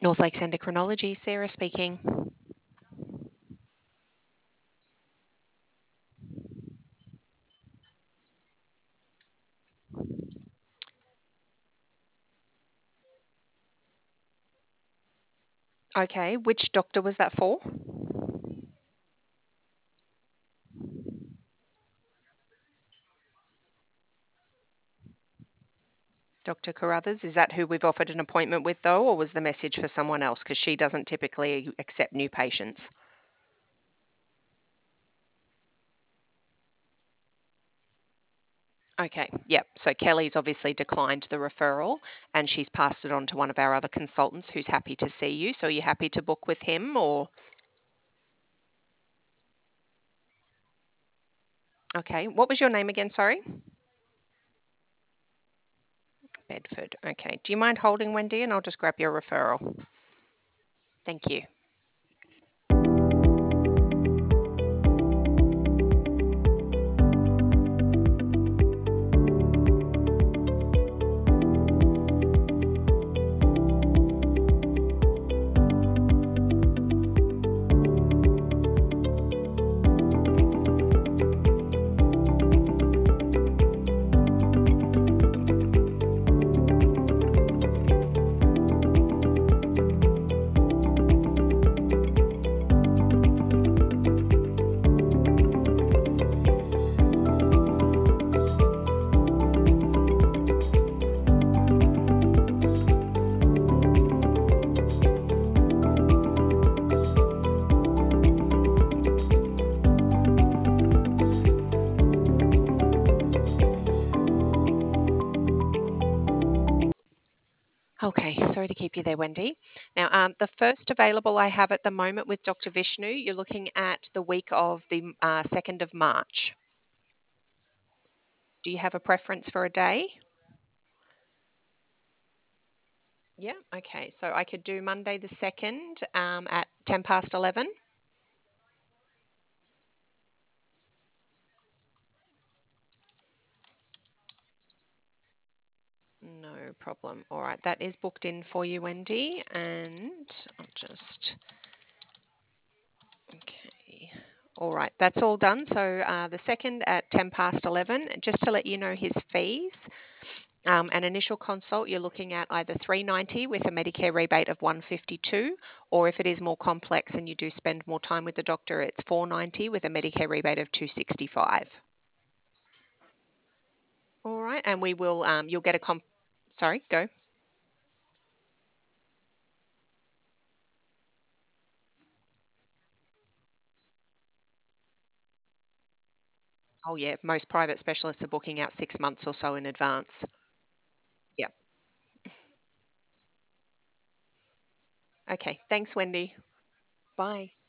North Lakes Endocrinology, Sarah speaking. Okay, which doctor was that for? Dr. Carruthers, is that who we've offered an appointment with though, or was the message for someone else? Because she doesn't typically accept new patients. Okay, yep. So Kelly's obviously declined the referral and she's passed it on to one of our other consultants who's happy to see you. So are you happy to book with him or? Okay, what was your name again? Sorry. Bedford. Okay. Do you mind holding, Wendy? And I'll just grab your referral. Thank you. Okay, sorry to keep you there, Wendy. Now, the first available I have at the moment with Dr. Vishnu, you're looking at the week of the 2nd of March. Do you have a preference for a day? Yeah, okay. So I could do Monday the 2nd at 10 past 11. No problem. All right, that is booked in for you, Wendy. And I'll just, okay. All right, that's all done. So the 2nd at 10 past 11, just to let you know his fees. An initial consult, you're looking at either $390 with a Medicare rebate of $152, or if it is more complex and you do spend more time with the doctor, it's $490 with a Medicare rebate of $265. All right, and we will, you'll get a sorry, go. Oh yeah, most private specialists are booking out 6 months or so in advance. Yeah. Okay, thanks, Wendy. Bye.